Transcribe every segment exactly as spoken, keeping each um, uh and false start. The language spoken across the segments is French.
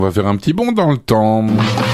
On va faire un petit bond dans le temps.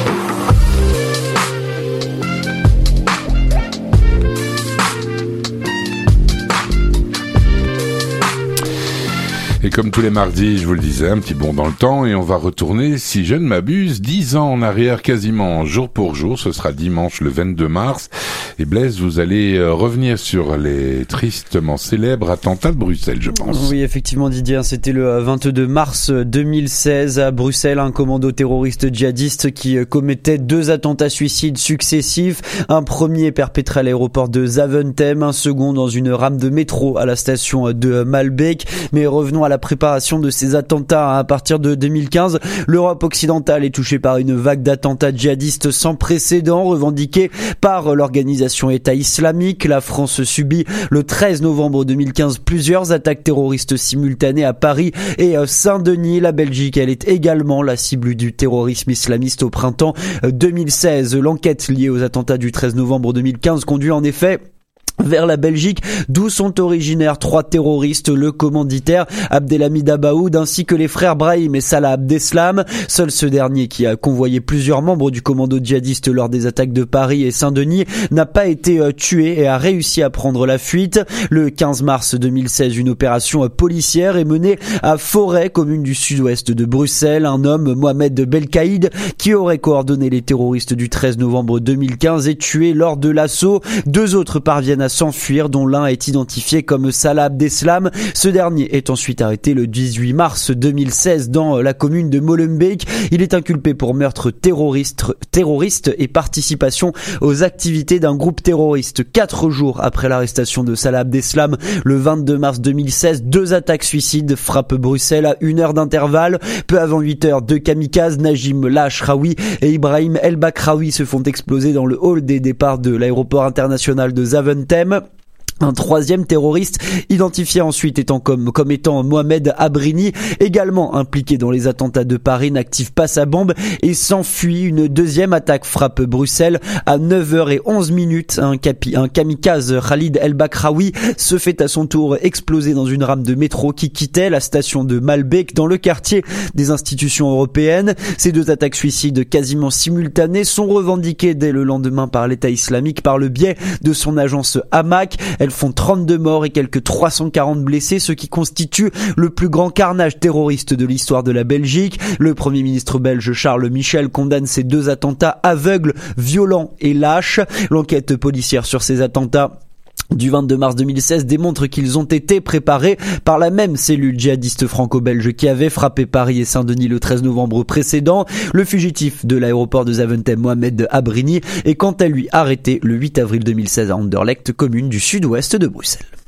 Et comme tous les mardis, je vous le disais, un petit bond dans le temps et on va retourner, si je ne m'abuse, dix ans en arrière quasiment, jour pour jour. Ce sera dimanche le vingt-deux mars. Et Blaise, vous allez revenir sur les tristement célèbres attentats de Bruxelles, je pense. Oui, effectivement Didier, c'était le vingt-deux mars deux mille seize à Bruxelles, un commando terroriste djihadiste qui commettait deux attentats suicides successifs. Un premier perpétré à l'aéroport de Zaventem, un second dans une rame de métro à la station de Malbec. Mais revenons à la préparation de ces attentats. À partir de deux mille quinze, l'Europe occidentale est touchée par une vague d'attentats djihadistes sans précédent revendiqués par l'organisation État islamique. La France subit le treize novembre deux mille quinze plusieurs attaques terroristes simultanées à Paris et Saint-Denis. La Belgique, elle est également la cible du terrorisme islamiste au printemps deux mille seize. L'enquête liée aux attentats du treize novembre deux mille quinze conduit en effet vers la Belgique, d'où sont originaires trois terroristes, le commanditaire Abdelhamid Abaoud ainsi que les frères Brahim et Salah Abdeslam. Seul ce dernier, qui a convoyé plusieurs membres du commando djihadiste lors des attaques de Paris et Saint-Denis, n'a pas été tué et a réussi à prendre la fuite. Le quinze mars deux mille seize, une opération policière est menée à Forêt, commune du sud-ouest de Bruxelles. Un homme, Mohamed Belkaïd, qui aurait coordonné les terroristes du treize novembre deux mille quinze, est tué lors de l'assaut. Deux autres parviennent à s'enfuir, dont l'un est identifié comme Salah Abdeslam. Ce dernier est ensuite arrêté le dix-huit mars deux mille seize dans la commune de Molenbeek. Il est inculpé pour meurtre terroriste, terroriste et participation aux activités d'un groupe terroriste. Quatre jours après l'arrestation de Salah Abdeslam, le vingt-deux mars deux mille seize, deux attaques suicides frappent Bruxelles à une heure d'intervalle. Peu avant huit heures, deux kamikazes, Najim Lashraoui et Ibrahim El Bakraoui, se font exploser dans le hall des départs de l'aéroport international de Zaventem. Un troisième terroriste, identifié ensuite étant comme, comme étant Mohamed Abrini, également impliqué dans les attentats de Paris, n'active pas sa bombe et s'enfuit. Une deuxième attaque frappe Bruxelles à neuf heures onze minutes. Un, capi, un kamikaze, Khalid El Bakraoui, se fait à son tour exploser dans une rame de métro qui quittait la station de Malbec dans le quartier des institutions européennes. Ces deux attaques suicides quasiment simultanées sont revendiquées dès le lendemain par l'État islamique par le biais de son agence Hamak. Elles font trente-deux morts et quelques trois cent quarante blessés, ce qui constitue le plus grand carnage terroriste de l'histoire de la Belgique. Le Premier ministre belge Charles Michel condamne ces deux attentats aveugles, violents et lâches. L'enquête policière sur ces attentats du vingt-deux mars deux mille seize démontre qu'ils ont été préparés par la même cellule djihadiste franco-belge qui avait frappé Paris et Saint-Denis le treize novembre précédent. Le fugitif de l'aéroport de Zaventem, Mohamed Abrini, est quant à lui arrêté le huit avril deux mille seize à Anderlecht, commune du sud-ouest de Bruxelles.